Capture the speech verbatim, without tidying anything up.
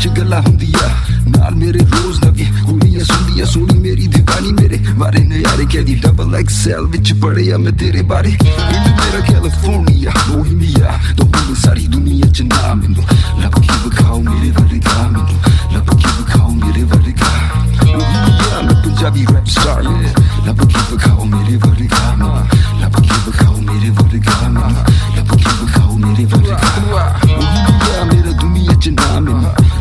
विच गल्लां हुंदियां नाल मेरे रोज लगे कुड़ियां सुंदियां सोनी मेरी दीवानी मेरे बारे नजारे कहदी डबल एक्सएल विच पढ़िया मैं तेरे बारे पिंड मेरा कैलिफोर्निया बोहेमिया तो हुंदी सारी दुनिया च नाम मैनू लब के विखाओ मेरे वर्गा